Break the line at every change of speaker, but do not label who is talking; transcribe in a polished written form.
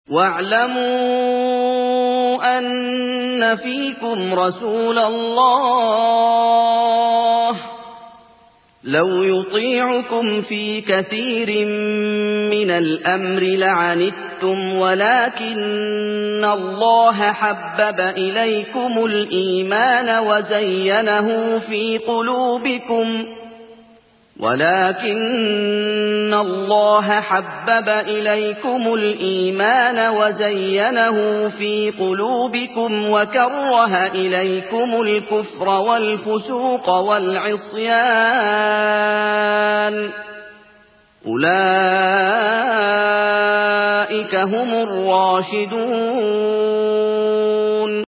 وَاعْلَمُوا أَنَّ فِيكُمْ رَسُولَ اللَّهِ لَوْ يُطِيعُكُمْ فِي كَثِيرٍ مِّنَ الْأَمْرِ لَعَنِتُّمْ وَلَٰكِنَّ اللَّهَ حَبَّبَ إِلَيْكُمُ الْإِيمَانَ وَزَيَّنَهُ فِي قُلُوبِكُمْ وَكَرَّهَ إِلَيْكُمُ الْكُفْرَ وَالْفُسُوقَ وَالْعِصْيَانَ ۚ أُولَٰئِكَ هُمُ الرَّاشِدُونَ